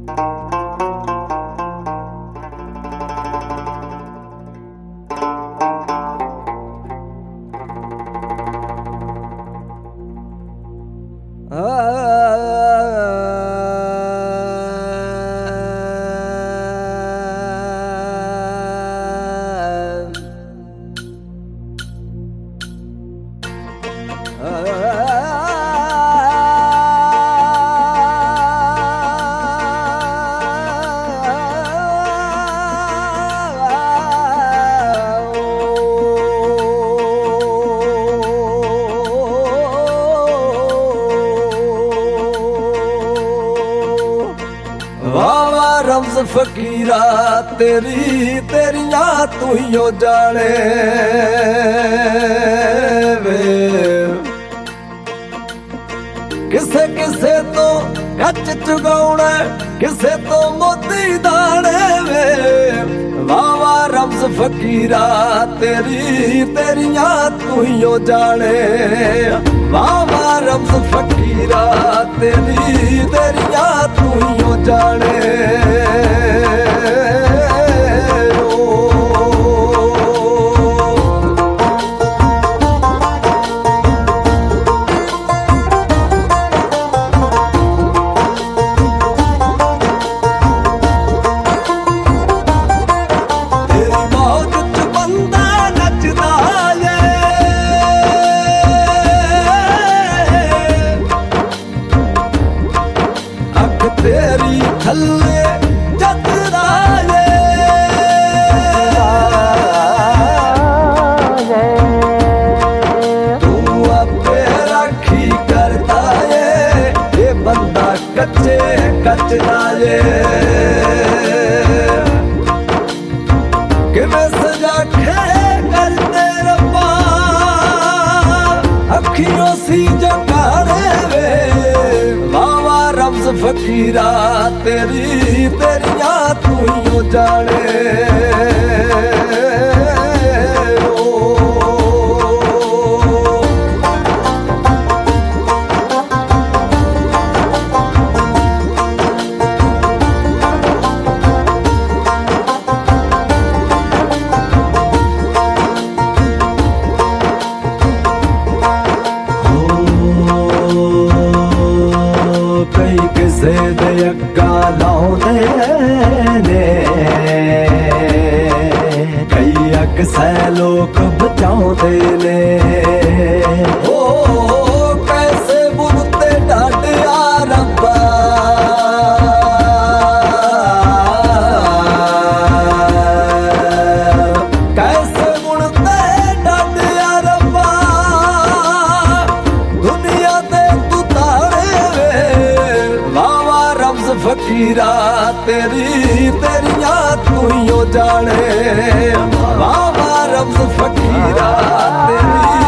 रम्ज़ फ़कीरा तेरियां तू ही जाने वे किसे किसे तो कच चुगाउना किसे तो मोती दाने वे वाह वाह रम्ज़ फ़कीरा तेरियां तू ही जाने वाह वाह रम्ज़ फ़कीरा तेरियां तू ही जाने तेरी थल्ले जतरा तू अपे राखी करता ये बंदा कच्चे कचरा कि मैं सजा खे करते रब्बा अखियों सी जगाने वे रम्ज़ फ़कीरा तेरियां तू ही जाने किसे दे अग्गा लाउंदे ने कई अक्सै लोग बचाउंदे ने ओ कैसे बुनते डाडिया रब्बा कैसे बुनते डाडिया रब्बा दुनिया दे तू तारे रम्ज़ फ़कीरा तेरियां तू ही जाने वाह वाह रम्ज़ फ़कीरा तेरी